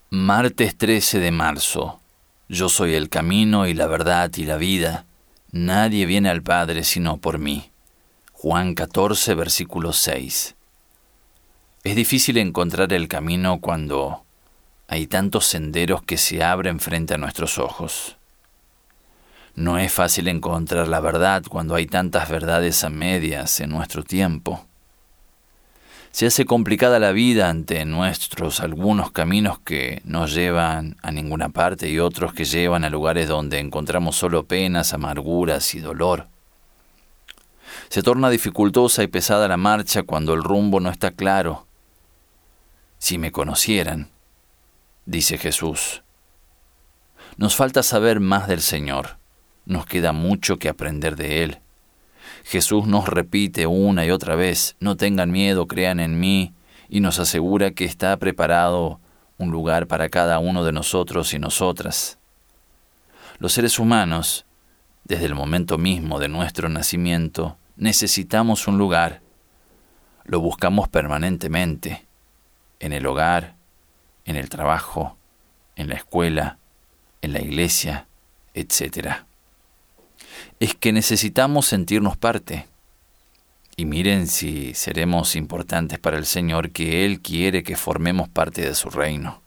Martes 13 de marzo. Yo soy el camino y la verdad y la vida. Nadie viene al Padre sino por mí. Juan 14, versículo 6. Es difícil encontrar el camino cuando hay tantos senderos que se abren frente a nuestros ojos. No es fácil encontrar la verdad cuando hay tantas verdades a medias en nuestro tiempo. Se hace complicada la vida ante nuestros algunos caminos que no llevan a ninguna parte y otros que llevan a lugares donde encontramos solo penas, amarguras y dolor. Se torna dificultosa y pesada la marcha cuando el rumbo no está claro. Si me conocieran, dice Jesús. Nos falta saber más del Señor. Nos queda mucho que aprender de Él. Jesús nos repite una y otra vez, no tengan miedo, crean en mí, y nos asegura que está preparado un lugar para cada uno de nosotros y nosotras. Los seres humanos, desde el momento mismo de nuestro nacimiento, necesitamos un lugar. Lo buscamos permanentemente, en el hogar, en el trabajo, en la escuela, en la iglesia, etc. Es que necesitamos sentirnos parte. Y miren si seremos importantes para el Señor, que Él quiere que formemos parte de su reino.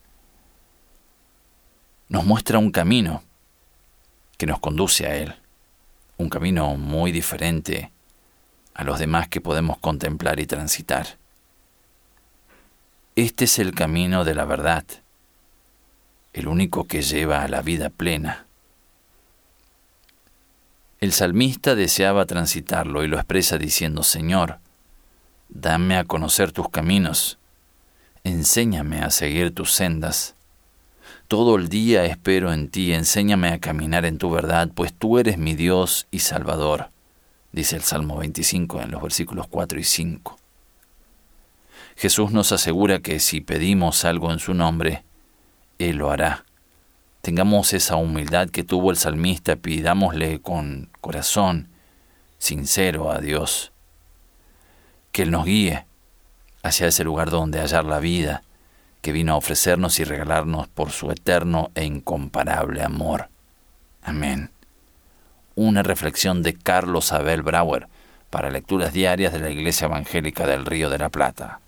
Nos muestra un camino que nos conduce a Él, un camino muy diferente a los demás que podemos contemplar y transitar. Este es el camino de la verdad, el único que lleva a la vida plena. El salmista deseaba transitarlo y lo expresa diciendo: Señor, dame a conocer tus caminos, enséñame a seguir tus sendas. Todo el día espero en ti, enséñame a caminar en tu verdad, pues tú eres mi Dios y Salvador, dice el Salmo 25 en los versículos 4 y 5. Jesús nos asegura que si pedimos algo en su nombre, Él lo hará. Tengamos esa humildad que tuvo el salmista, pidámosle con corazón sincero a Dios, que Él nos guíe hacia ese lugar donde hallar la vida que vino a ofrecernos y regalarnos por su eterno e incomparable amor. Amén. Una reflexión de Carlos Abel Brauer para lecturas diarias de la Iglesia Evangélica del Río de la Plata.